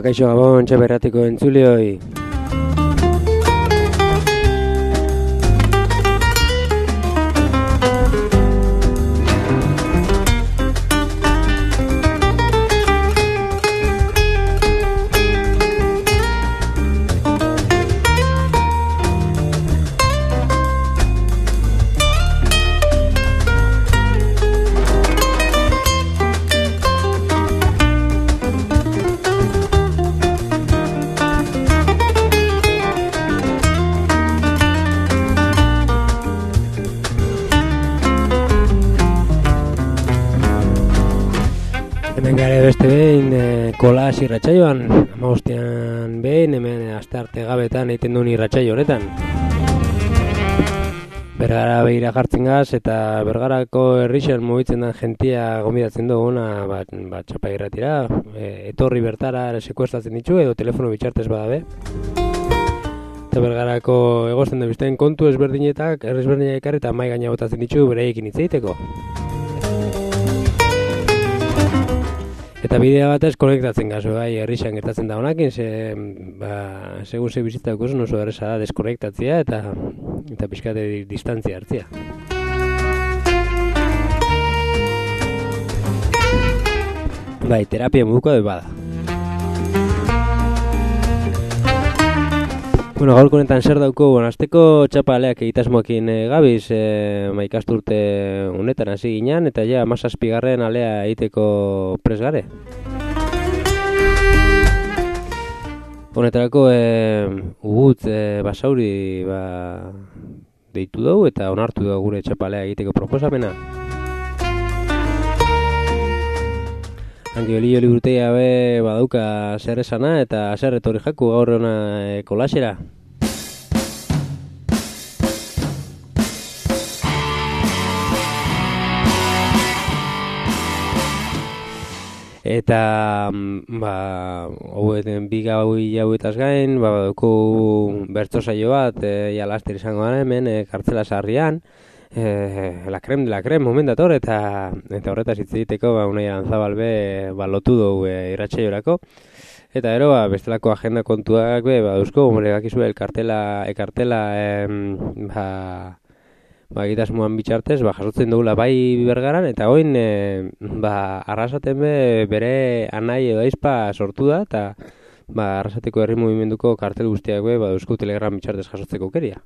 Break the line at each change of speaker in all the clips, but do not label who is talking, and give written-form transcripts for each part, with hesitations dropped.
Kaixo Gabon, Txaperratiko entzulioi. Beste behin, kolas irratsaioan, 15ean behin, hemen astearte gabetan egiten duen irratsaio honetan. Bergara behira jartzen gaz, eta Bergarako herrixan mugitzen den jentia gonbidatzen duguna, txapa irratira, etorri bertara sekuestatzen ditu, edo telefono bitxartez badabe. Eta Bergarako egozten da bizten kontu ezberdinetak, errezberdinak ekarri eta mai gaina botatzen ditu bereikin hitz egiteko. Eta bidea batez konektatzen gazu, herrixan gertatzen da honakin, segun ze bizitza ikusen oso erreza da deskonektatzea eta pixkate distantzia hartzia. Bai, terapia moduko da bada. Bueno, gaurko honetan zer dauko, azteko txapaleak egitasmoekin gabiz, ikasturte honetan hasi ginen, eta ja, 17. alea egiteko prest gare. Honetarako, Ugut Basauri deitu dugu eta onartu dugu gure txapalea egiteko proposamena. Hangi oli urteia badauka zer esana eta zer etorri jaku gaur hona kolasera. Eta, bi hauetaz gain, badauko bertso saio bat, laster izango gara hemen, kartzela sarrian, la creme de la creme, moment dator, eta horretaz hitz egiteko, Unai Aranzabalbe lotu dugu irratsaiorako. Eta gero, bestelako agenda kontuak, dauzko, gakizu, ekartela, egitasmoan bitxartez, jasotzen dugula bai Bergaran, eta oin, Arrasaten bere anai edo aizpa sortu da, eta Arrasateko herri mugimenduko kartel guztiak dauzko Telegram bitxartez jasotzeko keria.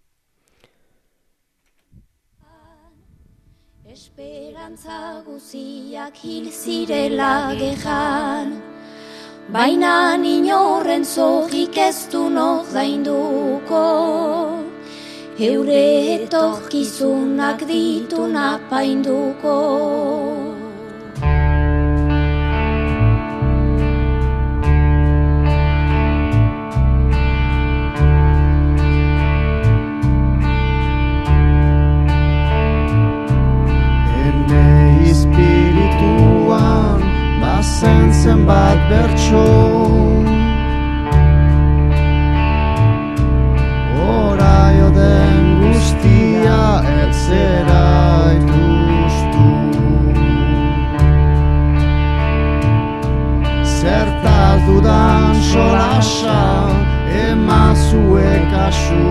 Esperantza guziak hil zirela gehan, baina inorren zogik ez du nok dainduko, eure etorkizunak ditu napainduko.
Zenbat bertso oraio den guztia etzera ikustu, zertaz dudan solasa emazue kasu,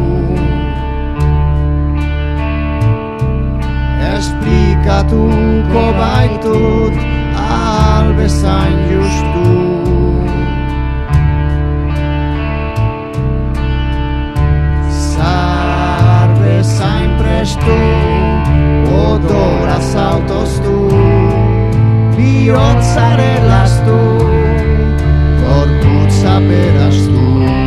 esplikatuko baitut albezain justu. Zar bezain prestu, odora zautoztu, bihotzare lastu, gorputza beraztu.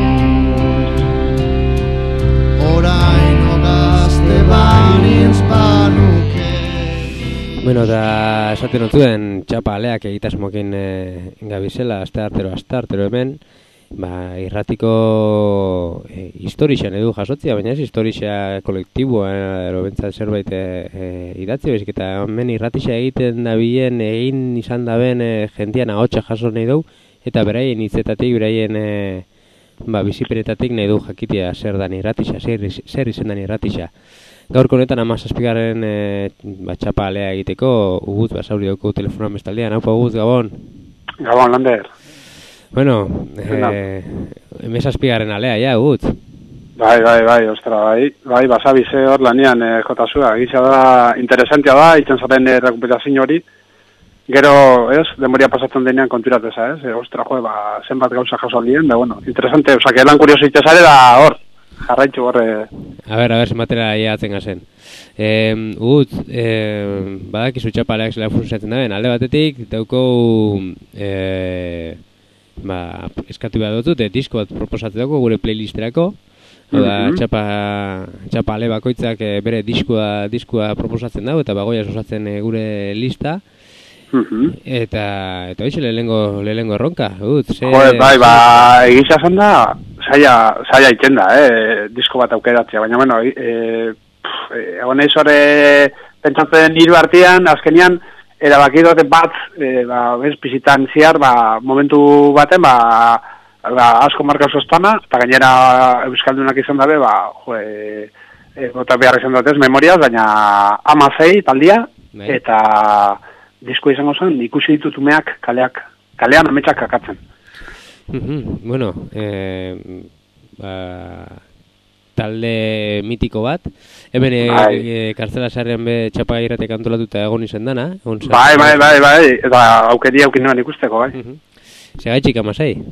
Oraino gazte banintz banuke.
Bueno, eta esaten notuen txapaleak egitasmoekin gabizela, asteartero hemen, irratiko historixan edu jasotzia, baina ez historixa kolektiboa, bentsat zerbait idatzi, baizik eta hemen irratixa egiten dabilen, egin izan daben jendian ahotsa jaso nahi dugu, eta beraien hitzetatik, beraien bizipenetatik nahi du jakitea zer dan irratixa, zer izen dan irratixa. Gaurko honetan 17. Txapalea egiteko Ugut Basauri dauko telefonoan bestaldean. Haupa Ugut, Gabon.
Gabon, Lander.
Bueno, emezazpigarren alea, ja, Utz.
Bai, ostra, bai, basabize hor lanian jotasua, egitza da, interesantia da, itzen zaten rekupetazio hori, gero, demoria pasatzen denean konturateza, ostra, zenbat gauza jaso aldien, da, bueno, interesante, que lan kurioso itezare da hor, jarraitzu hor.
A ver, zenbatera iatzen gazen. Utz, badakizu txapaleak zela funtzionatzen daben, alde batetik, dauko, eskatu behar dutut, disko bat proposatzen dago gure playlisterako, txapa ale bakoitzak bere diskua proposatzen dago, eta bagoia osatzen gure lista, eta hoxe lehengo erronka, Utz.
Bai, egisa zen da, zaila iten da, disko bat aukeratzea, baina, bueno, egon eizore pentsatzen hiru artean, azkenian, erabaki dute bat, bizitan ziar, momentu baten, asko marka sostana, eta gainera euskaldunak izan dabe, bota behar izan dutez, memoriaz, baina 16 taldia, eta disko izango zen, ikusi ditut umeak kalean ametsak kakatzen.
Bueno, talde mitiko bat, hemen kartzela sarrean be txapa irratek antolatuta egon izan dana.
Bai, eta aukeri nuen ikusteko, bai.
Segaitxik 16?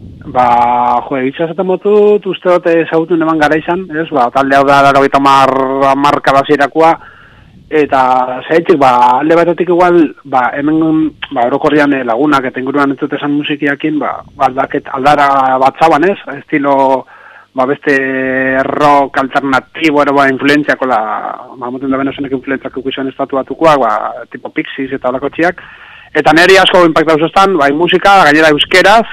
Egitza zaten motut, uste dut ezagutu neman gara izan, talde hau da 80 kabazirakoa, eta zaitik, alde batetik igual, hemen, orokorrian lagunak eta inguruan entzut esan musikiakin, aldara bat zaban, estilo, beste rock alternatibo, influenziako, moten da benezenek influenziak ikusen estatu batukoak, tipo Pixies eta olako txiak, eta neri asko impactau zestan, musika, gainera euskeraz,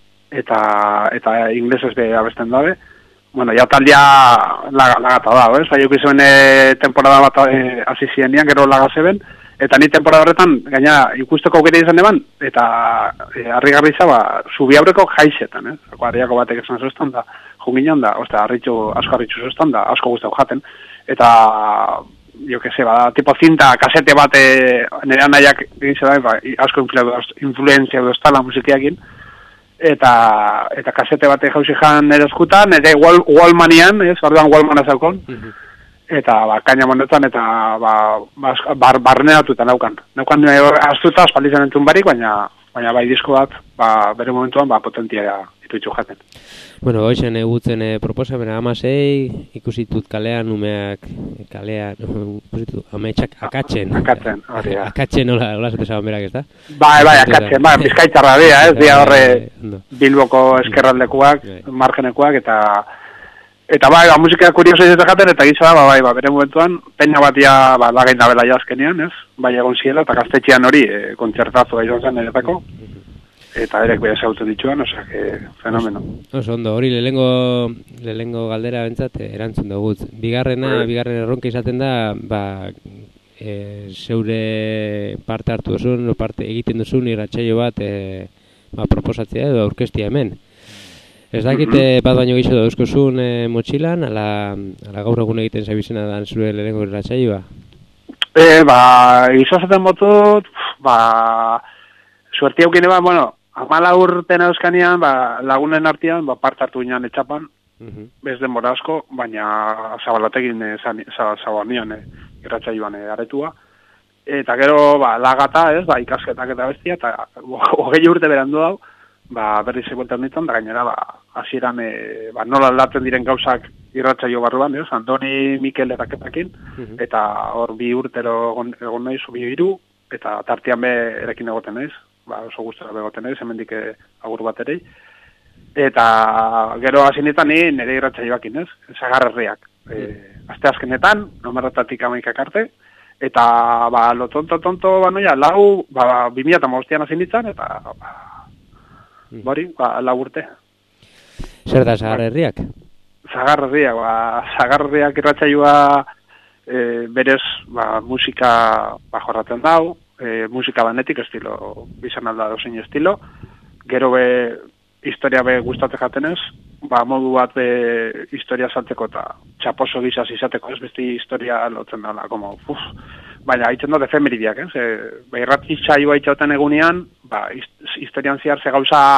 eta inglesez be abesten dabe. Bueno, ja taldia lagata da, Zaiok izuen temporada bat hasi zienian, gero lagazeben, eta ni temporada horretan, gaina ikusteko aukera izan eban, eta harrigarri za, zubi aurreko jaizetan, Harriako batek esan zestan da, junginan da, asko harritxu zestan da, asko guztau jaten, eta jo que se, tipo zinta, kasete bat nire anaiak egin da, asko influenzia doztala musikiakin, eta kasete bate jauzi jan nire eskutan, nire Wallmanian, orduan Wallmana zaukon, eta kaina monetan, eta barneratuta naukan. Naukan astuta, espaldizan entzun barik, baina bai disko bat, bere momentuan, potentia ituitzu jaten.
Bueno, hoxen egutzen proposamena 16, ikusitut kalean, umeak ametsak akatzen.
Hori da.
Akatzen, hola zate zaban berak, ez da?
Bai, akatzen, bizkaitzarra dira, dira horre Bilboko eskerraldekuak, margenekuak, eta musika kurioso izatea jaten, eta gitza da, bere momentuan, peina batia, lagain dabela jazkenian, Bai egon ziela, eta gaztetxean hori, kontzertazo izan zen eretako. Eta erek beha zautu dituan, fenomeno.
Oso ondo, hori lehengo galdera bentsat erantzun dugutz. Bigarren erronka izaten da, zeure parte hartu duzun, parte egiten duzun irratsaio bat proposatzea edo aurkeztia hemen. Ez dakite bat baino gehiago dauzkozun motxilan, ala gaur egun egiten zabizena dan zure lehengo irratsaioa?
Izazaten motut, suerti haukin eban, 14 urten euskanean, lagunen artean, parte hartu ginen etxapan, bez denbora asko, baina zabalatekin zabanian irratsaioan aretua. Eta gero, lagata, ikasketak eta bestia, eta 20 urte berandu dau, berriz egueltan ditan, da gainera, hasieran nola aldatzen diren gauzak irratsaio barruan, Andoni, Mikel eraketakin, eta hor 2 urtero egon nahiz, 2 3, eta tartean erekin egoten naiz, oso guztara begoten naiz, hemendik agur bat erei. Eta gero hasinetan nire irratsaioakin, Sagarrerriak. Aste azkenetan, nomerretatik 11 arte, eta lo tonto, banoia, 2015an hasi nintzen, eta hori, 4 urte.
Zer da Sagarrerriak?
Sagarrerriak irratsaioa berez musika jorratzen dau, musika banetik estilo, bizan alda dozein estilo, gero historia gustatzen jatenez, modu bat historia saltzeko eta txaposo gizaz izateko, beste historia lotzen dala, baina haitzen dut efemeridiak, irratitxaioa itxauten egunean, historian zehar ze gauza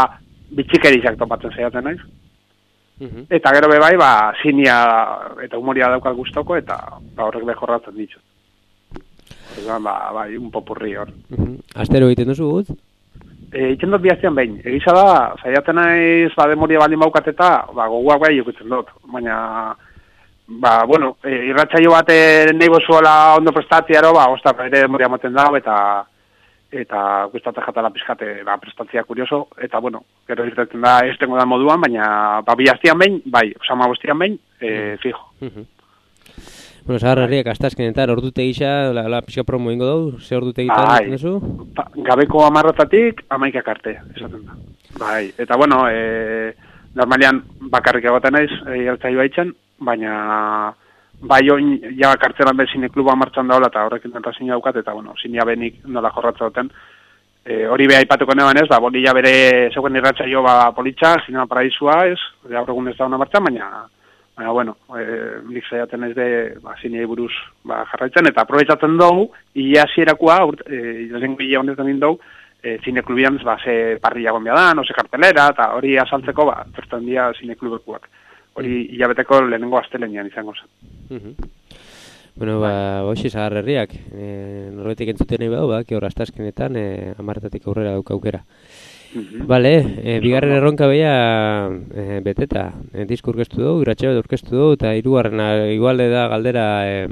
bitxikerizak topatzen zeiaten naiz. Eta gero bai, zinia eta humoria daukat gustoko eta horrek behorratzen ditut. Orduan, bai, un popurri hor.
Astero egiten duzu gut?
Egiten dut bihaztean behin. Egisa da, saiatzen naiz demoria baldin baukat eta goguak bai ikutzen dut. Baina, bueno, irratsaio bat nahi bozuela ondo prestatziaro, ostar, ere demoria moten dago eta gustatzen jatala pizkate prestatzia kurioso, eta bueno, gero irtetzen da ez tengo da moduan, baina bihaztean behin, bai, osama bostian behin, fijo.
Bueno, Sagarrerriak astazkenetan ordute gisa, la pixka promo ingo dugu, ze ordute egiten duzu?
Gabeko 10:00 11:00 arte, esaten da. Bai, eta bueno, normalian bakarrik egoten naiz, irratsaio baitzen, baina bai oin ja kartzelan bezine kluba martxan daola eta horrekin tentazioa daukat eta bueno, sinia benik nola jorratza duten. Hori be aipatuko neban ez, Bonilla bere zeuen irratsaio politxa, Zinema Paraisua ez, gaur egun ez da ona martxan, baina bueno, nik saiatzen ez de zinei buruz jarraitzen eta aprobetxatzen dugu, ia hasierakoa, zen gile honetan indau, zine klubian ze parrilla gonbia da, no se kartelera, eta hori asaltzeko zertan dia zine klubekuak. Hori hilabeteko lehenengo astelenean izango zen.
Bueno, hoxe Sagarrerriak, norbetik entzuten nahi badu, hor astazkenetan 10:00 aurrera dauka aukera. Bale, bigarren erronka beha beteta, disku orkestu dugu, irratsaio orkestu dugu, eta hirugarrena igualde da galdera,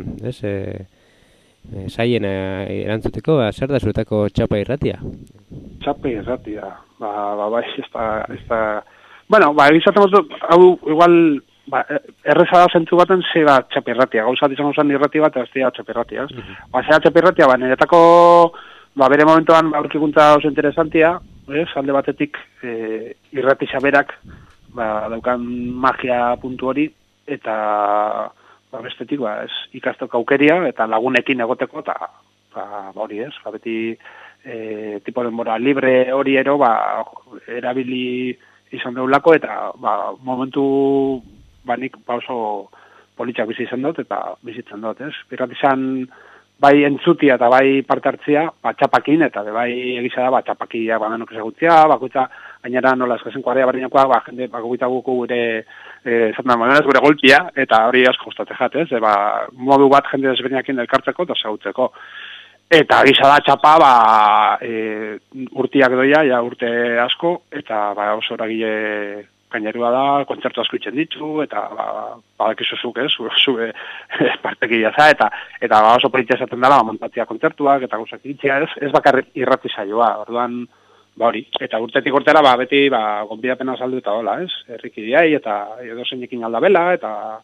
zaien erantzuteko, zer da zuetako txapa irratia?
Txapa irratia, bai, ez da... Bueno, egizaten dut, hau igual, erreza da zentzu baten ze txapa irratia, gauzat izango zen irrati bat, ez dira txapa irratia, ez? Zera txapa irratia, niretako, bere momentuan aurkikuntza oso interesantia, alde batetik irrati xaberak daukan magia puntu hori eta bestetik ikasteko aukeria eta lagunekin egoteko eta hori ez, beti tipo denbora libre hori ero erabili izan deulako eta momentu nik oso politxak bizi izan dut eta bizitzen dut, ez? Irrati izan bai entzutia eta bai parte hartzia, txapakin, eta bai egisa da, txapakia denok ezagutzia, bakoitza, gainera nola eskazen kuadria barrinakoa, jende, bakoitza guku gure, gure golpia, eta hori asko gustatzen jat, modu bat jende desberdinekin elkartzeko eta ezagutzeko. Eta egisa da txapa, urtiak doia, urte asko, eta oso eragile gainerua da, kontzertu asko itzen ditu, eta badakizuzuk, zube partekia za, eta oso politia esaten dela, montatzia kontzertuak, eta gauzak itzia, ez bakarrik irrati saioa, orduan, hori, eta urtetik urtera, beti, gonbidapena saldu eta hola, ez, herrikidiai, eta edozeinekin aldabela, eta,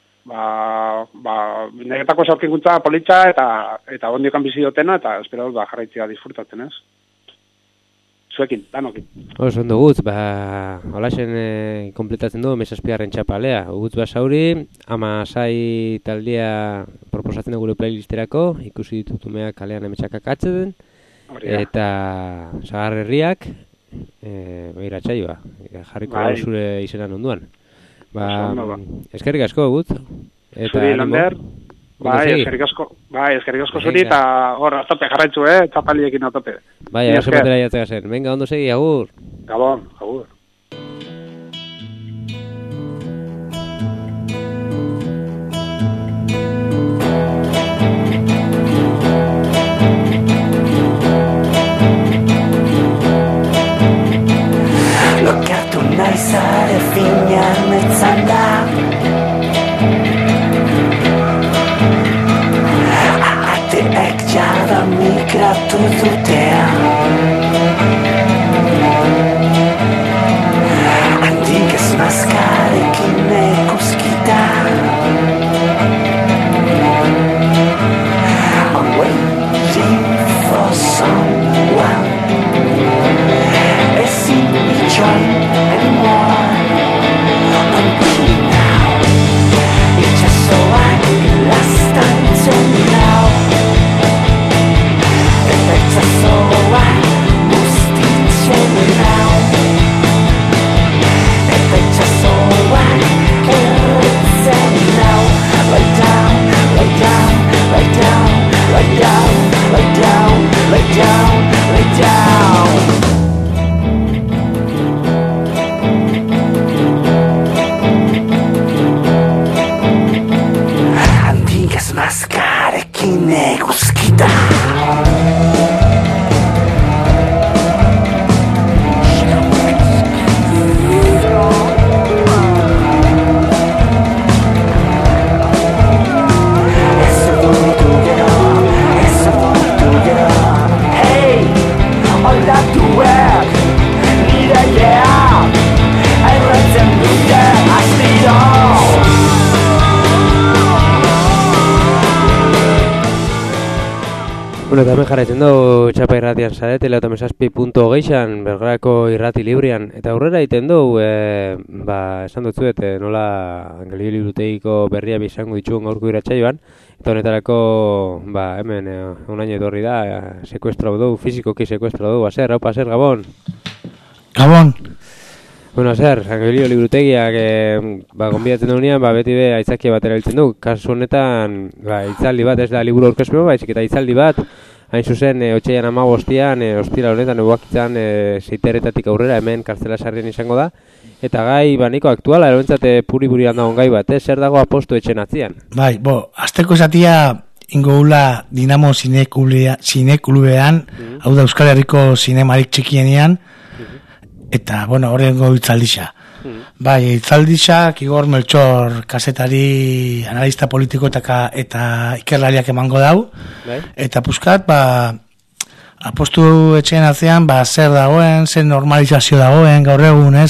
negetako zaurkikuntza politxa, eta ondiokan bizi dutena, eta espero jarraitzia disfrutatzen, ez. Zuekin, danokin.
Oso ondo gutz, holaxen kompletatzen du, mesazpiarren txapalea. Gutz basauri, 16 taldea proposatzen da gure playlisterako, ikusi ditutumea kalean emetxakak atzeden, eta Sagarrerriak, iratsaioa, jarriko zure izenan onduan. Eskerrik asko gutz.
Zuri, Lander. Eskerrik asko zuri, eta hor, atope jarraitzu, txapaliekin atope.
Bai, oso batera jatzea zen. Venga, ondo segi, agur.
Gabon, agur.
Lokartu naizare finean etzan da Ateek jada migratu dutea Gazmazkarekin eguzkita.
Bueno, eta hemen jarraitzen dugu Txapa irratian zarete, leutamesazpi.geixan, Bergarako irrati librian. Eta aurrera egiten dugu, esan dutzuet, nola Angelio Liburutegiko berria izango dituen gaurko iratsaioan. Eta honetarako, hemen unaino etorri da, sekuestrau dugu, fizikoki sekuestrau dugu. Azer, haupa, Azer, Gabon?
Gabon!
Bueno, Azer, Angelio Liburutegiak gonbidatzen dugunean, beti be aitzakia bat erabiltzen du. Kasu honetan, hitzaldi bat, ez da liburu aurkezpen, baizik eta hitzaldi bat, hain zuzen, otsailean 15 ostira honetan, eguakitzan Seiterretatik aurrera, hemen kartzela sarrien izango da. Eta gai, nahiko aktuala, erobentzate puri-puri handagon gai bat, zer dago apostu etxen atzian?
Bai, azteko esatia ingoula Dinamo Zineklubean, hau da Euskal Herriko zinemarik txikienean, eta, horrengo hitzaldixa. Bai, hitzaldixak Igor Melchor kazetari, analista politiko eta ikerlariak emango dau.
Bai.
Eta puskat, apostu etxeen atzean, zer dagoen, zer normalizazio dagoen, gaur egun,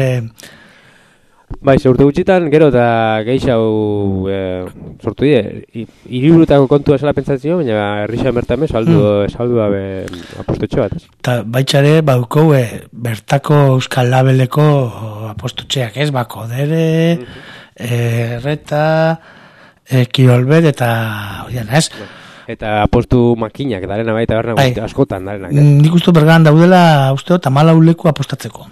Bai, ze urte gutxitan, gero eta geixau sortu die, hiriburutako kontua esala pentsatzio, baina herrixan bertame saldu dabe apostutxo bat.
Eta baitxare, baduko, bertako Euskal Labeleko apostutxeak, Kodere, Erreta, Kirolbet, eta oian,
Eta apostu makinak, darena baita berna askotan, darena.
Nik uste bergan daudela, uste, 14 leku apostatzeko.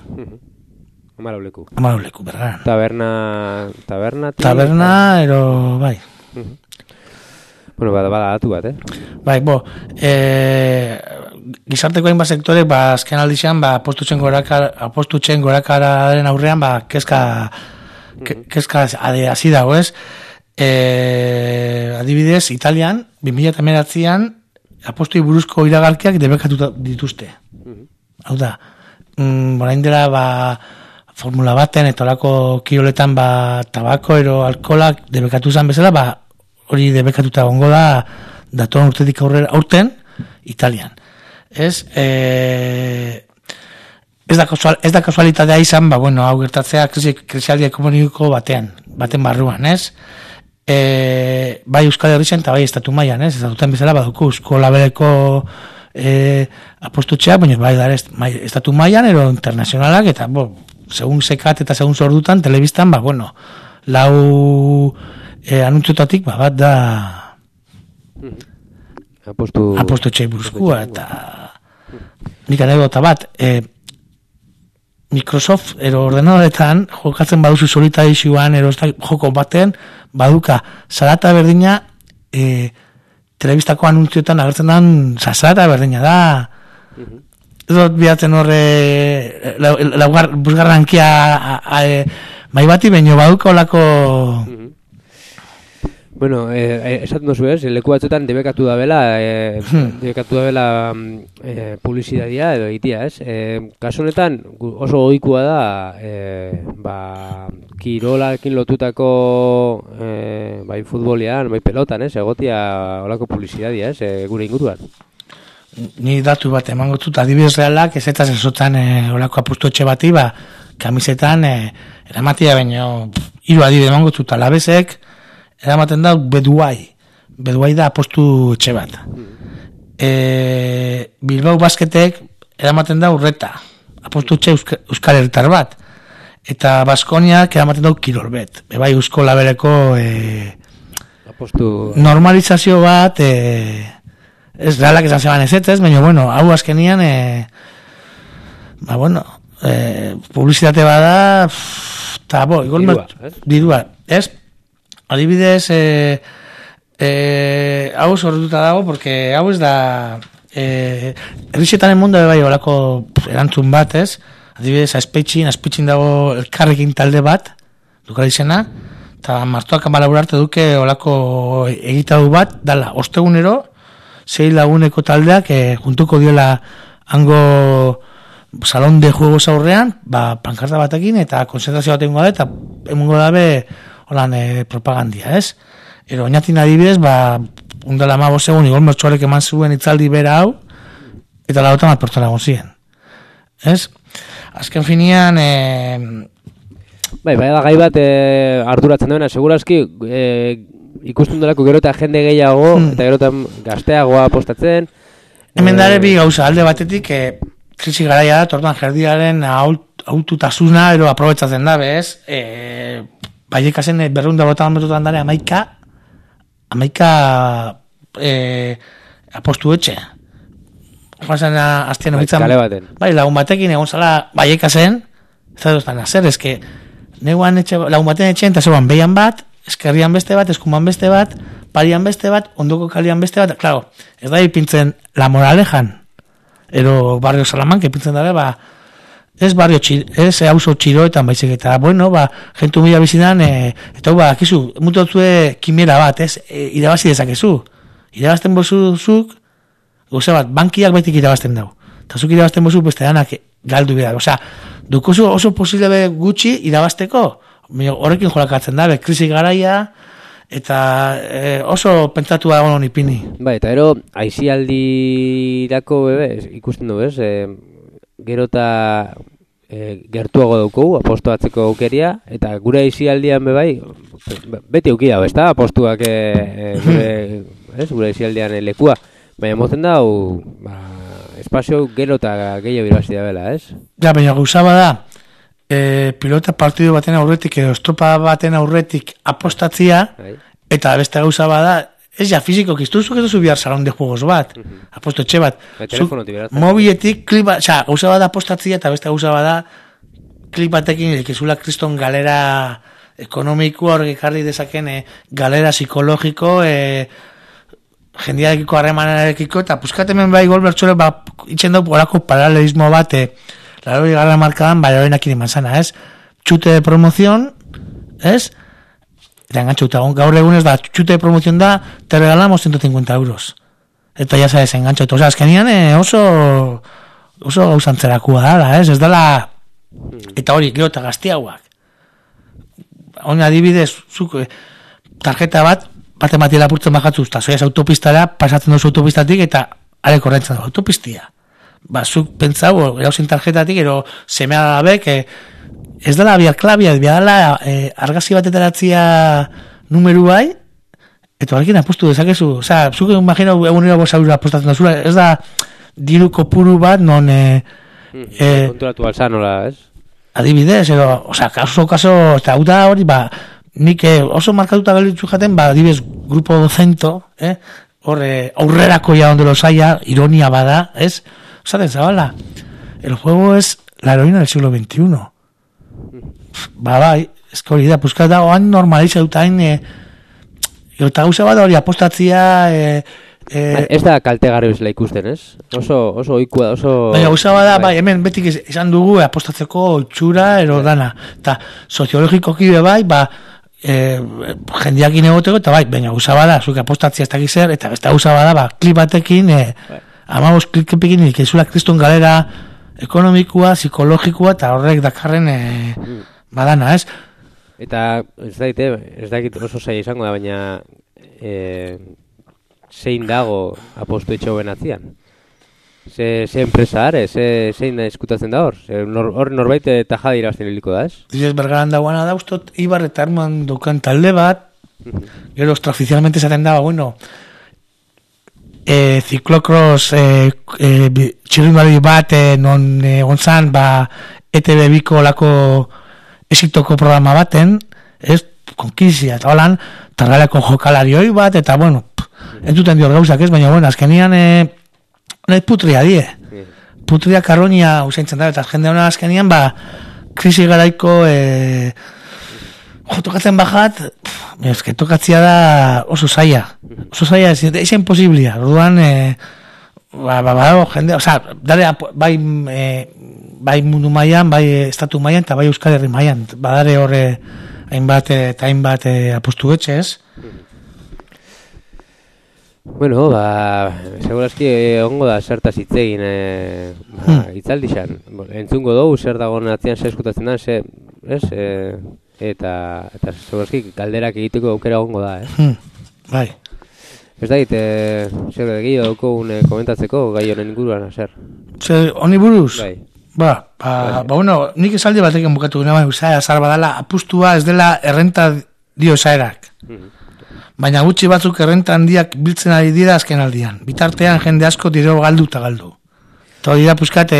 14
leku, bergan.
Taberna,
ero, bai.
Bueno, bada datu bat,
Bai, gizarteko hainbat sektorek, azken aldixan, apostutzen gorakararen aurrean, kezka hasi dago, ez? Adibidez, Italian, 2019an, apostui buruzko iragarkiak debekatu dituzte. Hau da, orain dela, formula baten, eta olako kiroletan, tabako ero alkolak debekatu zen bezala, hori debekatuta gongo da, datoan urtetik aurten, Italian. Ez da kasualitatea izan, hau gertatzea krisialdi ekonomiko baten barruan, ez? Bai Euskal Herrixen eta bai estatu mailan, ez? Ez duten bezala baduko Eusko Labeleko apostutxea, baina bai estatu mailan ero internazionalak, eta segun sekat eta segun zordutan, telebistan, lau anuntzotatik, bat da apostutxei buruzkoa, eta nik anekdota bat, Microsoft ero ordenadoretan jokatzen baduzu solitarizioan ero joko baten baduka zarata berdina telebistako anuntzioetan agertzen dan zarata berdina da ez dut bihatzen horre busgarrankia mai bati baino baduka olako
Bueno, esaten duzu leku batzuetan debekatu dabela publizitatea edo egitea, ez? Kasu honetan oso ohikoa da, kirolarekin lotutako bai futbolean, bai pelotan, ez? Egotia olako publizitatea, ez? Gure inguruan.
Ni datu bat emango dut, adibidez realak, ez eta zezotan olako apustotxe bati, kamisetan eramatia baino, 3 adibidez emango dut, Alabesek, eramaten da Beduai da apostu etxe bat. Bilbao Basketek eramaten da Urreta, apostu etxe Euskal Herritar bat. Eta Baskoniak eramaten da Kirolbet. Bai Eusko Labeleko normalizazio bat, ez realak esan zeban ez, baina hau azkenian publizitate bada eta dirua, ez? Adibidez, hau zorretuta dago, porque hau ez da errixetanen mundu bai olako erantzun bat, ez? Adibidez, azpitxin dago elkarrekin talde bat, dukara izena, eta martuak amalaburarte duke olako egitadu bat, dala, ostegunero, 6 laguneko taldeak juntuko diola hango salon de juegos aurrean, pankarta batekin, eta konzentrazio bat egingo da, eta emungo dabe holan propagandia, ez? Ero, oinatin adibidez, undela 15 egun, Igor Mertxualek eman zuen itzaldi bera hau, eta lautan bat pertsona gozien. Ez? Azken finean...
Bai da gai bat arduratzen duena, segurazki ikusten dolako gero eta jende gehiago, eta gero eta gazteagoa postatzen.
Hemen dare bi gauza, alde batetik, krisi garaia da, tortan jerdiaren aututasuna ero aprobetsatzen da, bez? Baiekazen berrunda botan betutan dare, amaika apostu etxe. Joan aztien ogitzan. Bai, lagun batekin egon zala baiekazen, ez da duztan hacer, eske neguan lagun baten etxean, eta zeuan behian bat, eskerrian beste bat, eskuman beste bat, parian beste bat, ondoko kalian beste bat, claro, ez da ipintzen La Moralejan, ero barrio Salamanca ipintzen dara, ez barrio ez auzo txiroetan baizik, eta bueno, jentu mila bizidan, eta akizu, mutotzue kimera bat, ez, irabazi dezakezu, irabazten bozuzuk, goze bat, bankiak baitik irabazten dau, eta zuk irabazten bozuk beste danak galdu bida, osea, dukozu oso posible gutxi irabazteko, horrekin jolakatzen da, krisi garaia, eta oso pentsatua honon ipini.
Bai, eta ero, aizialdirako bebe, ikusten du, bez? Gero eta gertuago daukogu, apostoatzeko aukeria, eta gure aizialdian bebai, beti aukida, ez da, apostuak gure aizialdian lekua, baina mozen dau, espazio gero eta gehiago irabazi da bela, ez?
Ja, baina gauzaba da, pilota partidu baten aurretik edo estropa baten aurretik apostatzia, eta beste gauza bada, ez ja fiziko kiztuzuk ez duzu bihar salon de juegos bat, aposto etxe bat, mobiletik klip bat, gauza bada apostatzia, eta beste gauza bada klip batekin ilikizula kriston galera ekonomikoa horrek ekarri dezaken galera psikologiko, jendearekiko harremanarekiko, eta puskatemen bai Igor Mertxualek itxen dut horako paralelismo bat, Laro garra markadan, horrenakin eman zana, ez? Txute de promoción, ez? Eta engantzauta, gaur egunez da, txute de promoción da, te regalamos 150 euros. Eta ya sabes, engantzauta. Osa, azkenian oso gauzantzerakoa dala, ez? Ez dala, eta hori, gero eta gaztiagoak. Hone adibidez, zuk, tarjeta bat matiela purtzen bajatzuz, eta zoiaz autopistara, pasatzen dozu autopistatik, eta are korrentzen dozu autopistia. Zuk pentsau, gauzin tarjetatik, ero semea dabek, ez dela biar klabia, biar dela argazki batetaratzia numeru bai, eta horrekin apostu dezakezu. Osa, zuk imagina egunero bosaurura apostatzen da zura, ez da diru kopuru bat non...
konturatu alzanola, ez?
Adibidez, osa, kaso, eta hau da hori, nik oso markatuta galitzu jaten, adibidez, grupo docento, horre, aurrerako ya onde los haya, ironia bada, ez? ¿Sabes, zabala? El juego es la heroína del siglo XXI. Bai, ez que hori da, puskat dago, han normaliza dutain, eta gauza bat hori apostatzia...
Ez da kaltegarri bezala ikusten, ez? Oso oikua, oso...
Baina gauza bat da, hemen betik esan dugu apostatzeko itxura, dana. Eta soziologikoki bai, jendeakin egoteko, eta baina gauza bat da, zuke apostatzia ez dakiz zer, eta beste gauza bat da, klip batekin... Amabos klikepekin ikezula kriston galera ekonomikoa, psikologikoa, eta horrek dakarren badana, ez?
Eta ez dakit oso zaila izango da, baina zein dago apostu etxe hoben atzian? Ze enpresa are, zein da eskutatzen da hor? Hor norbait tajada irazten hiliko da, ez? Dizez
bergaran dagoana da, ustot Ibar eta Arman dukan talde bat, gero extraoficialmente esaten dago, bueno... Cyclocross txirrindulari bat non gontzan ETV biko lako exitoko programa baten, ez, konkizia eta holan, targaleko jokalarioi bat, eta bueno, entzuten dior gauzak ez, baina bueno, azkenian putria die, putria karronia usaintzen da, eta jende hona azkenian krisi garaiko tokatzen bajat, eske tokatzia da oso zaila, ez imposiblia, orduan, jende, oza, dare, bai mundu mailan, bai estatu mailan, eta bai Euskal Herri mailan, badare horre hainbat eta hainbat apustu etxe, ez?
Bueno, segurazki ongo da zertaz hitzegin hitzaldixan. Entzungo dugu zer dagoen atzian zer eskutatzen da, eta segurazki galderak egiteko aukera ongo da,
Bai.
Ez da zer gehiago dauko komentatzeko gai honen inguruan, zer?
Zer, honi buruz?
Bai.
Bueno, nik esaldi batekin bukatu gina, azar badala, apustua ez dela errenta dio esaerak. Baina gutxi batzuk errenta handiak biltzen ari dira azken aldian. Bitartean jende asko diro galdu eta galdu. Eta hori da puzkat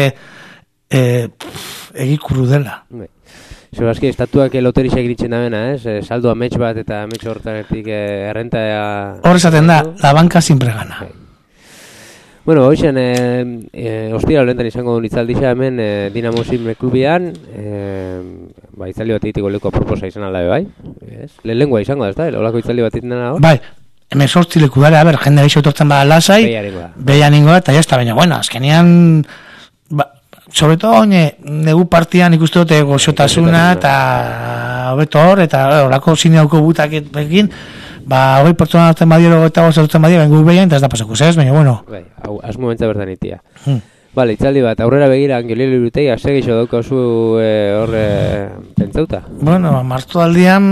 egikurru dela.
Segurazki, estatuak loterisa egiritzen da bena, saldo amets bat eta amets hortanetik errenta...
Hor esaten da, la banca siempre gana.
Bueno, hoxen, ostira holentan izango duen itzaldisa hemen Dinamo Simre klubian, itzaldi bat egiteko leko proposa izan aldabe, bai? Lehengoa izango da, ez da? Olako itzaldi bat egiten dena hor?
Bai, hemen sortzi leku dara, jende geixo etortzen bada lasai, behianingoa, eta jazta, baina, bueno, azkenean, sobre todo, negu partian ikuste dute goxotasuna, eta hobeto hor, eta olako zineauko butak egin, hoi pertsona hartzen badiero eta hartzen badiero, bengu behian, eta ez da pasako, ez? Baina, bueno.
Bai, az momentza bertan itia. Bale, itzaldi bat, aurrera begira, Angelioli Urutegi, segeixo daukazu horre pentsauta?
Bueno, martu aldian,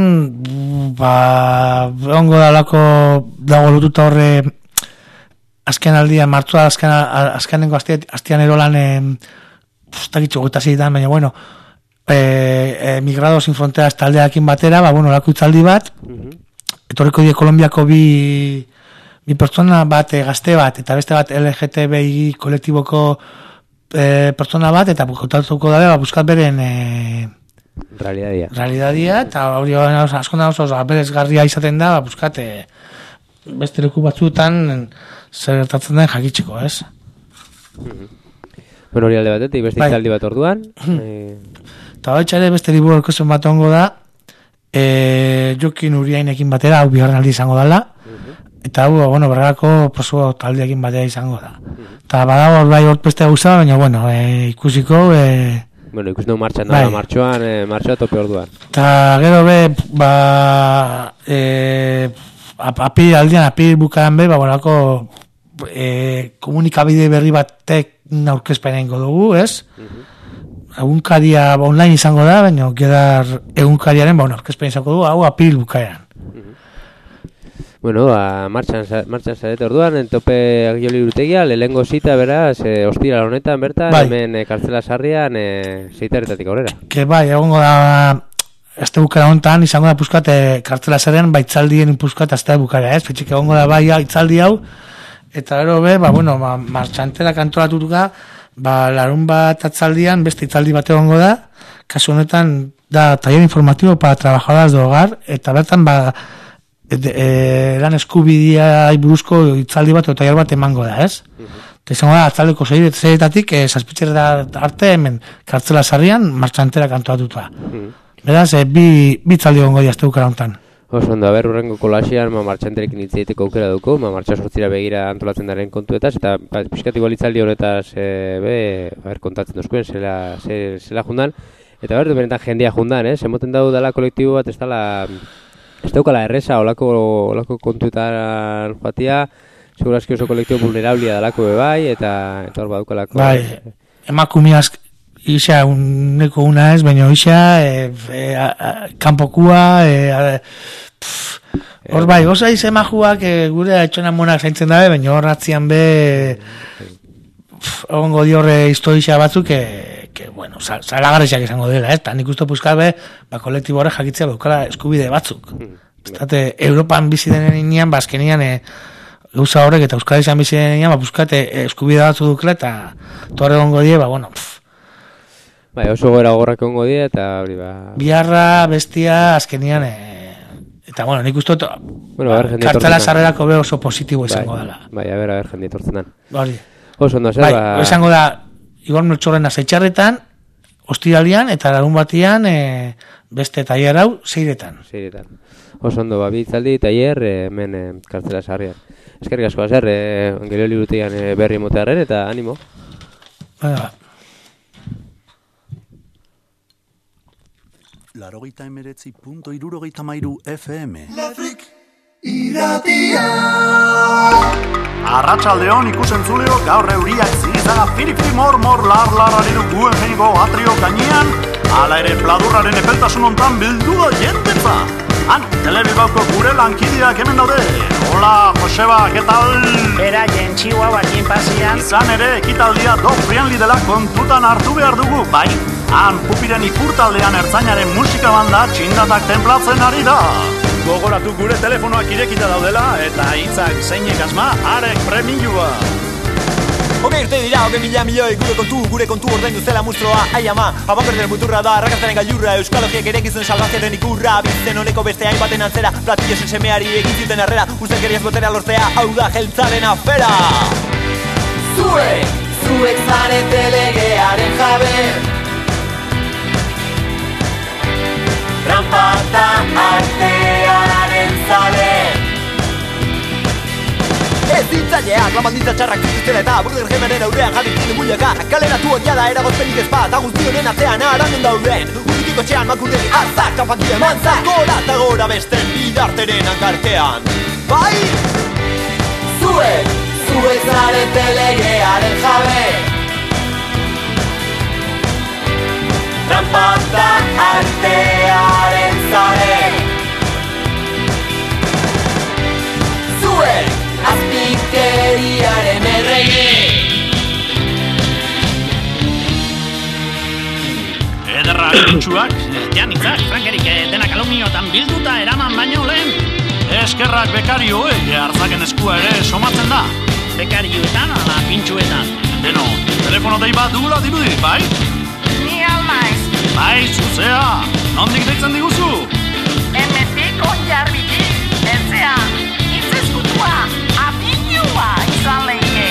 ongo dalako dago lotuta horre azken aldian, martu azkenengo astian erolan, ustakitxo gota zeidan, baina, bueno, Migrados sin Fronteras taldeakin batera, bueno, lako itzaldi bat, etorriko die Kolombiako bi pertsona bat, gazte bat, eta beste bat LGTBI kolektiboko pertsona bat, eta bukotatuko dabe, buskat beren realidadia, eta hori asko da oso aberezgarria izaten da, buskat beste leku batzuetan zer gertatzen den jakitzeko, ez?
Bueno, hori alde batetik, beste itzaldi bat orduan.
Eta hori txare beste liburu orkezen bat ongo da, Jokin Uriainekin batera, hau bigarren aldi izango dela, eta hau, bueno, Bergarako prosu taldeekin batera izango da. Eta badago bai horpeste gauza, baina, bueno, ikusiko...
Bueno, ikusten dugu martxan da, martxoa tope orduan.
Eta gero apir bukaran bonako komunikabide berri batek aurkezpena ingo dugu, ez? Egunkaria online izango da, baina gedar egunkariaren aurkezpen izango du, hau apil bukaeran.
Bueno, martxan zarete orduan, entope Angelioli Urutegia, lehengo zita, beraz, ostira honetan, bertan, hemen kartzela sarrian, zeitaretatik aurrera.
Bai, egongo da, azte bukara honetan, izango da puzkat, kartzela sarrian, itzaldien puzkat azte bukara, ez? Fetxik egongo da, itzaldi hau, eta gero martxantela kantolatutuka, larun bat atzaldian, beste itzaldi bat egongo da, kasu honetan da taller informatibo para trabajadoras de hogar, eta bertan lan eskubidia buruzko itzaldi bat, taller bat emango da, ez? Eta izango da, atzaldeko zeiretatik, saspitxera arte hemen kartzela sarrian, martxantera kantoatuta. Beraz, bi itzaldi egongo di azte bukara honetan.
Oso ondo, urrengo kolasean martxanterekin hitzeiteko aukera duko, martxa sortzira begira antolatzen daren kontuetaz, eta pixkat igual hitzaldi honetaz kontatzen duzkuen, zela jundan, eta benetan jendea jundan, emoten dau dela kolektibo bat, ez daukala erresa, olako kontuetan joatia, segurazki oso kolektibo vulnerablia dalako bebai, eta hor badaukalako... Bai,
emakumeaz isa uneko una ez, baina isa kanpokua, hor bai, oza izemajuak gure etxonan monak zaintzen dabe, baina hor atzian ongo di horre historia batzuk bueno, zalagarrexak izango dela, eta nik uste puzkat kolektibo horre jakitzea daukala eskubide batzuk. Estate, Europan bizi denen inean, azkenian gauza horrek eta Euskal izan bizi denen inean, puzkat eskubide batzuk dukela, eta torre ongo die, bueno,
bai, oso gora gorrak ongo die, eta hori
biharra, bestia, azkenian, eta bueno, nik uste kartela sarrerako oso positibo izango dela.
Bai, a ber, jende etortzen dan.
Hori.
Oso ondo, zer,
bai, izango da, Igor Meltxorren azeitxarretan, ostiralian, eta larun batian, beste tailer hau, zeiretan.
Oso ondo, bi itzaldi, tailer, hemen kartela sarrian. Eskerrik asko, zer, Angelioli Urutegian berri motearen, eta animo.
Bai,
89.63 FM.
Irratia.
Arratsaldeon ikusentzuleo gaur euriak zizaga firifiri mor lar-larariru guen jeniko atrio gainean, ala ere pladurraren epeltasun hontan bildu da jendetza. Han, telebibauko gure lankideak hemen daude. Hola, Joseba, ¿qué tal?
Bera, jentxiua bakin pasian.
Izan ere, ekitaldia dog friendly dela kontutan hartu behar dugu, bai? Han, pupiren ipurtaldean ertzainaren musika banda txindatak tenplatzen ari da. Gogoratu gure telefonoak irekita daudela eta hitzak zeinek asma arek premiua.
Hogei urte dira, 20.000 milioi gure kontu ordaindu zela mustroa. Ai ama, abanberden muturra da, arrakastaren gailurra. Euskalogiek ere gizun salvaziaren ikurra. Bizten honeko beste hainbaten antzera, platillosen semeari egin zuten arrera. Ustelkeriaz botera lortzea, hau da jeltzaren afera. Zuek zarete legearen jabe. Tranpata artearen zale. Ez dintzaileak, lamaldintza txarrak zizitela eta Burger Gemeren aurrean jarri zine buiaka. Kaleratu otia da eragozpenik ez bat, aguzti honen atzean aranen dauden. Urrikiko txean makurdegi arzak, kanpankia emantzak. Gora eta gora besten bidarteren hankartean. Bai? Zuek zarete legearen jabe. Tranpata artearen zare. Zuek azpikeriaren errege.
Ederra gintxuak, janitzak, frankerik dena kalumniotan bilduta eraman baino lehen. Eskerrak bekarioek, hartzaken eskua ere somatzen da.
Bekarioetan ala pintxuetan.
Beno, telefono dei bat dugula dirudi, bai?
Ni almaiz.
Bai, zuzea, nondik deitzen diguzu?
Emetik onjarbitik, etzea, itzeskutua, apinua izan lehike.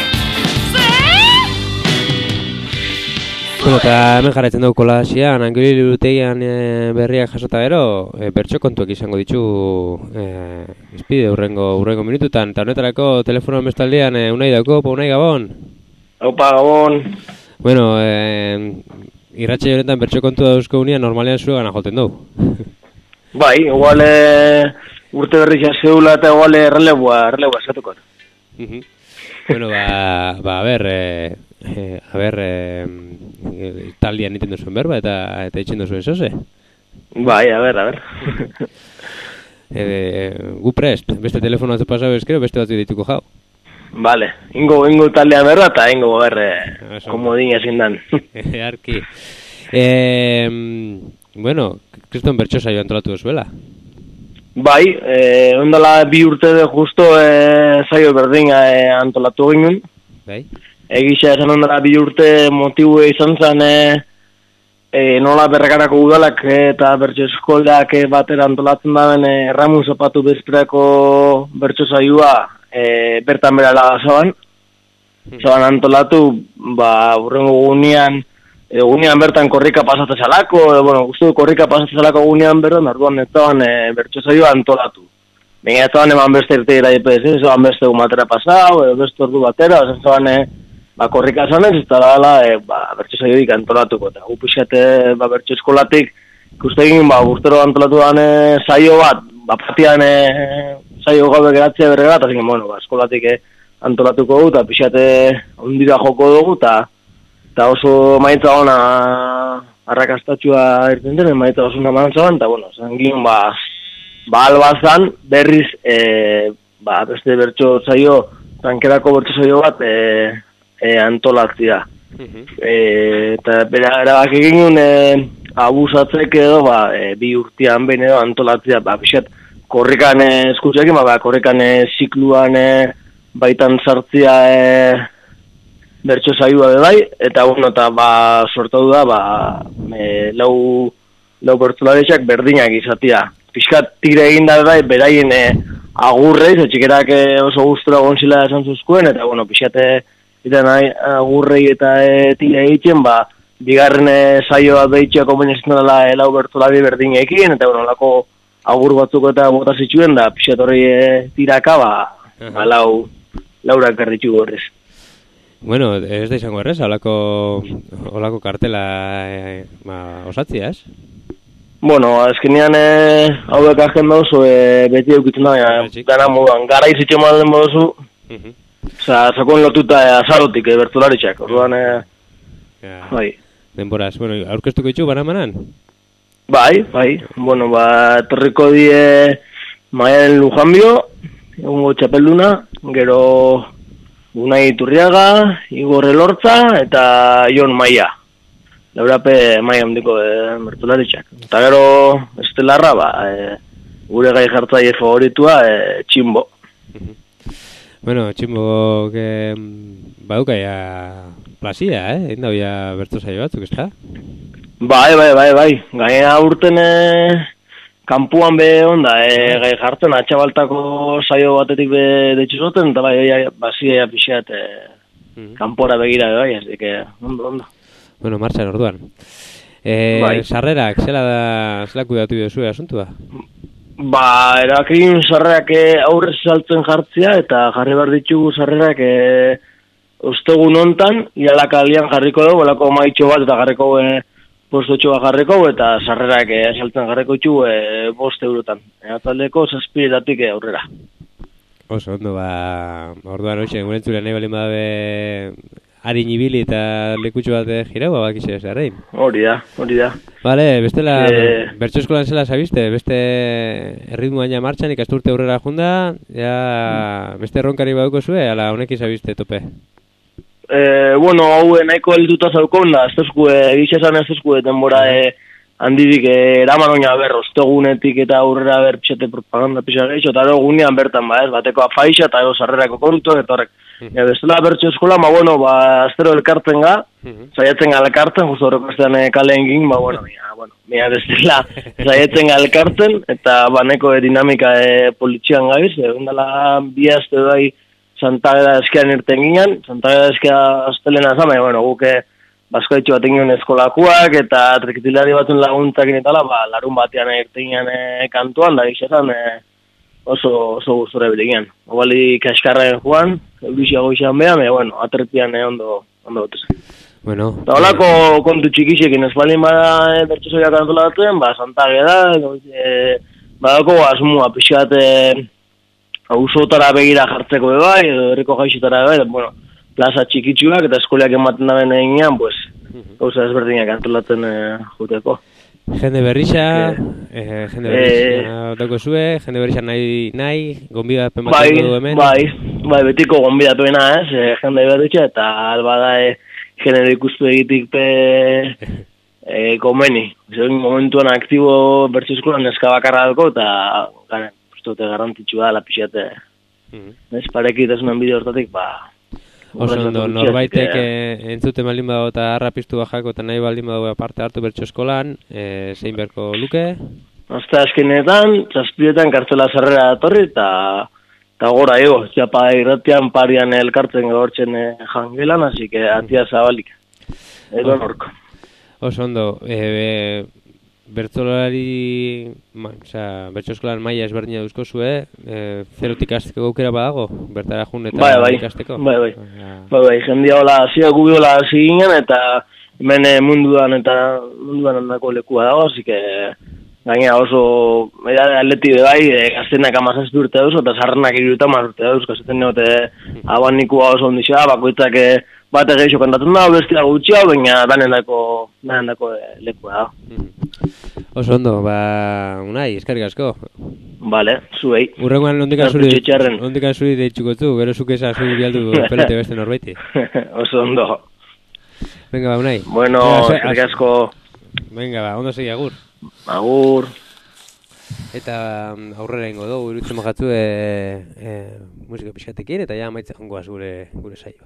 Bueno, eta hemen jarraitzen dugu kolasian, Angeli liburutegian berriak jasota gero, bertso kontuak izango ditu izpide urrengo minututan. Eta honetarako telefonoan bestaldean Unai dauko, Unai Gabon?
Opa, Gabon.
Bueno, irratxe honetan bertso kontu dauzko unean normalean zure gana joten dugu.
Bai, igual urte berri jazeula eta igual erreleboa esatuko.
Bueno, a ver, taldean iten duzuen berba eta itxen duzuen zoze.
Bai, a ver.
Gu prest, beste telefono batzu pasau eskero, beste batzu dituko jau.
Vale, ingo taldean berba eta ingo komodin ezin dan.
Arki. Bueno, kriston bertso saio antolatu duzuela.
Bai, ondala 2 urte de justo saio berdin antolatu ginen.
Bai.
Egisa esan ondala 2 urte motibu izan zen nola berrekarako udalak eta bertso eskolak batera antolatzen daben Ramun Zapatu bezperako bertso saioa bertan bera lagazaban. Zaban antolatu, urrengo gunean bertan korrika pasatzen zalako, guztu korrika pasatzen zalako gunean bertan, orduan ez zaban bertso saioa antolatu. Baina ez zaban eman beste irtegira IPS, ez zaban beste gumatera pasau, beste ordu batera, ez zaban korrika zanez, ez dala bertso saioik antolatuko. Eta gu pixate bertso eskolatik, ikustegin guztero antolatu dan saio bat, patian saio gabe geratzea berregara, eta zingen, eskolatik antolatuko dugu, eta pixate ondira joko dugu, eta oso maitza ona arrakastatxua irten den, maitza oso naman zaban, eta zangin, albazan berriz, beste bertso saio, tankerako bertso saio bat antolatzea. Eta bera erabak egin abusatzek edo, 2 urtean behin edo antolatzea, pixat, korrikan eskutxekin, korrikan zikluan baitan sartzea bertso saioa bai, eta sortatu da, lau bertzolariak berdinak izatea. Piskat tire egin da bai, beraien agurreiz, etxikerak oso gustura gonzila esan zuzkuen, eta pixate agurrei eta tire egiten, bigarren saioa behitxeako bainezten dela lau bertzolari berdinekin, eta lako agur batzuk eta bota zituen, da pixat horri tiraka, laurak garritxu gorrez.
Bueno, ez da izango errez, holako kartela osatzia, ez?
Bueno, azkenean hauek azken dauzu beti eukitzen da, dana moduan, gara izitxe malen moduzu, sakon lotuta azarotik bertularitxak, orduan, bai.
Denboraz, bueno, aurkeztuko ditu banamanan?
Bai, bueno, etorriko die Maialen Lujanbio, egungo txapelduna, gero Unai Iturriaga, Igor Elortza eta Jon Maia. Laurape maia handiko bertularitxak. Eta gero, estelarra, gure gai jartzaile favoritua, Tximbo.
Bueno, Tximbo, baduka ja plazia, Indau ja bertu zaio batzuk, ez da?
Bai. Gaina urten kanpuan be onda, gai jartzen, atxabaltako saio batetik be detxizoten, eta bai, bazia pixeat kanpora begira, bai, ez dike, ondo.
Bueno, martxan orduan. Sarrerak, zela kudatu duzu asuntua?
Erakin sarrerak aurrez saltzen jartzea, eta jarri behar ditugu sarrerak ostegun hontan, ialakalian jarriko dugu, belako maitxo bat, eta jarriko postotxo bat jarriko, eta sarrerak saltzen jarriko dugu 5 eurotan. Taldeko 7 aurrera.
Oso, ondo, orduan hoxe, gurentzura nahi balin badabe harin ibili eta lekutxo bat jirau, bakixe ez arrein.
Hori da.
Bale, bestela, bertso eskolan zela zabizte, beste erritmoan ja martxan, ikasturte aurrera junda, beste erronkari baduko zue, ala honekin zabizte tope?
Bueno, hau nahiko helduta zaukon da, egitxesan ez ezkue denbora handidik eraman oina ostegunetik eta aurrera pixete propaganda pixar gehiago, eta gunean bertan, bateko afaixa eta sarrerako kontuak, eta horrek. Bestela bertso eskola, aztero elkartzen ga, saiatzen ga elkartzen, justo horreko estean kaleen gin, bestela saiatzen ga elkartzen, eta neko dinamika politxian gabiz, egundala biazte bai Santa Ageda eskean irten ginen, Santa Ageda eskea astelena zame, guke baskoitxo bat egin eskolakuak, eta trikitilari batun laguntzak inetala, larun batean irten ginen kantuan, da gixetan, oso gustura bilegian. Ogali kaskarraen joan, eulisiago izan behar, atertian ondo botez.
Bueno.
Eta holako kontu txikixekin ez balin bada bertsozoiak antolatzen, Santa Ageda, badako asmua pixat ausotara begira jartzeko bai, edo herriko jaixotara bai, plaza txikitsuak eta eskoleak ematen daben eginean, gauza ezberdinak antolatzen juteko.
Jende berrixa, dako zue, jende berrixa nahi, gonbidapen bat du hemen?
Bai, betiko gonbidapena jende berrixa, eta albada genero ikustu egitik komeni. Momentuan aktibo bertso eskolan neska bakarra dako, eta garrantzitsua da lapixate. Parekitasunan bide hortatik,
Oso ondo, norbaitek entzuten baldin badago eta harrapiztu bajako eta nahi baldin badago parte hartu bertso eskolan, zein berko luke?
Hasta azkenetan, 7etan kartzela sarrera datorri eta gora ego, txapa irratian parian elkartzen gehortzen jangelan, hasi que atia zabalik. Edo norko.
Oso ondo, bertzolari, bertso eskolan maila ezberdina duzko zue, zerotik azteko gaukera badago, bertara jun eta ikasteko?
Bai, jendia hola, gubiola hasi ginen, eta hemen munduan handako lekua dago, así que gaina oso atleti bai, gaztenak 17 urte dauz, eta sarrenak 30 urte dauz, gazeten neote abanikua oso ondixea, bakoitzak bate gehiago kantatzen da, bestia gutxia, baina danendako lekua dago.
Oso ondo, Unai, eskerrik asko.
Vale, zuei.
Urrengoan ondikan zuri deitxuko zu, gero zuke eza zuri bialdu pelete beste norbaiti.
Oso ondo.
Venga, Unai.
Bueno, eskerrik asko.
Venga, ondo segi, agur.
Agur.
Eta aurrera ingo dugu, irutzen mojatzu musika pixkatekin, eta ja maitze jongoaz gure saioa.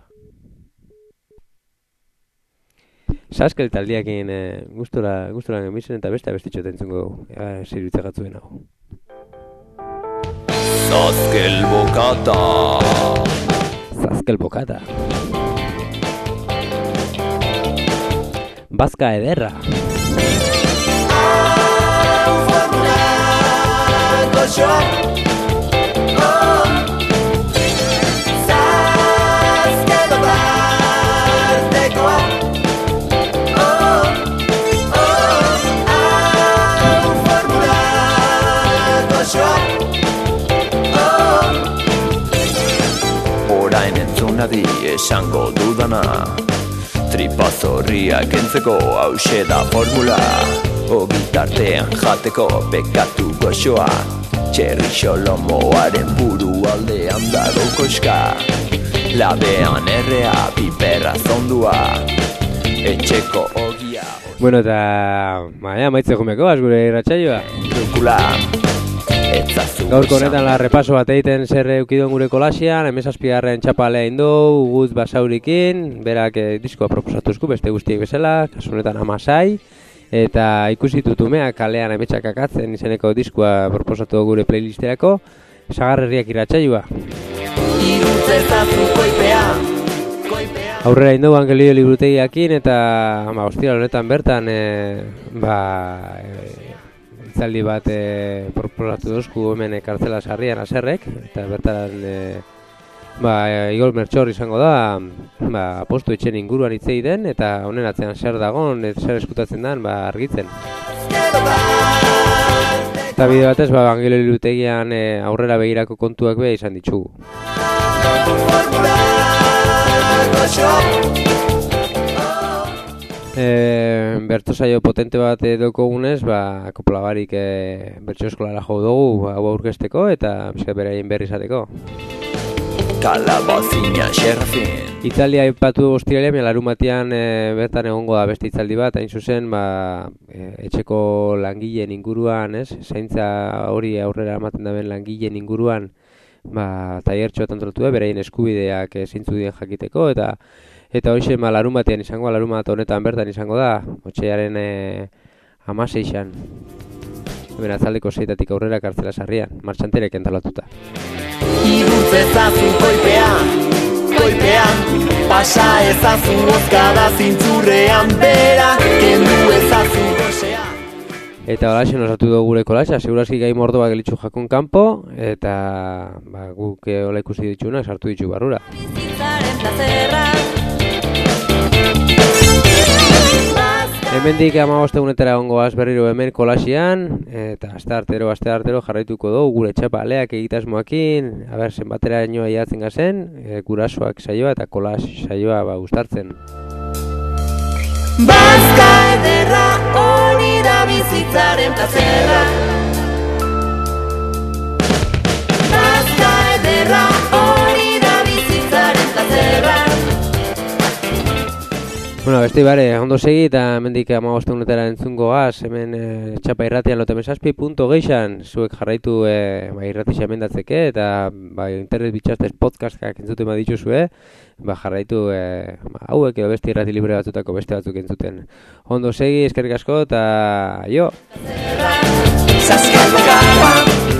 Saskel taldiakin gustora gemizen eta beste abestitxo tentzungo zirutze gatzuen hau.
Saskel bokata.
Saskel bokata. Bazka ederra.
orain entzunadi esango dudana. Tripazorriak entzeko hause da formula, ogitartean jateko bekatu goxoa. Txerri xolomoaren buru aldean dago koska, labean errea piperra zondua, etxeko ogia.
Bueno, eta maitze jumeko, gure irratsaioa. Gaurko honetan la repaso bat egiten zer eukidon gure kolasian, 17. txapalea indu, Guz Basaurikin, berak diskoa proposatuzku beste guztiek bezala, kasu honetan Amasai, eta ikusi tutumeak kalean emetxak akatzen izeneko diskoa proposatu gure playlisterako, Sagarrerriak irratsaioa. Aurrera indu Angelio liburutegiakin eta ostiral honetan bertan itzaldi bat proposatu duzku hemen kartzela sarrian aserrek, eta bertan Igor Mertxor izango da apostu etxen inguruan hitzei den eta honen atzean zer dagon, zer eskutatzen den argitzen. Eta bide batez Angelio liburutegian aurrera begirako kontuak be izan ditugu. Bertso saio potente bat daukagunez, koplabarik bertso eskolara jo dugu hau aurkezteko eta beraien berri izateko.
Kalabazina xerrafin.
Italia aipatu ostiralean, larunbatean bertan egongo da beste itzaldi bat, hain zuzen etxeko langileen inguruan, zaintza hori aurrera ematen daben langileen inguruan, tailertxo bat antolatu da, beraien eskubideak zintzu dien jakiteko, eta horixe larunbatean izango, larunbat honetan bertan izango da, otxearen 16an. Hemen atzaldeko 6tatik aurrera kartzela sarrian, martxanterek entalatuta.
Igurtz ezazu koipean, pasa ezazu ozkada zintzurrean bera, kendu ezazu gozea.
Eta holaxe nosatu dugu gure kolaxa, segurazki gai mordoak gelitzu jakun kanpo, eta guk hola ikusi ditxunak sartu ditxu barrura. Hemendik 15 egunetara egongoaz berriro hemen kolaxian, eta aste artero jarraituko dugu gure txapaleak egitasmoakin, zenbatera inoa iatzen gazen, gurasoak saioa eta kolax saioa gustartzen.
Bazka ederra hori da bizitzaren plazerra. Bazka ederra hori da bizitzaren plazerra.
Bueno, beste bare, ondo segi eta hemendik 15 egunetara entzungo gaz, hemen txapa irratian lotemesazpi.geixan, zuek jarraitu irratixea mendatzeke eta internet bitxastez podcastak entzuten badituzue, jarraitu hauek edo beste irrati libre batzutako beste batzuk entzuten. Ondo segi, eskerrik asko eta jo!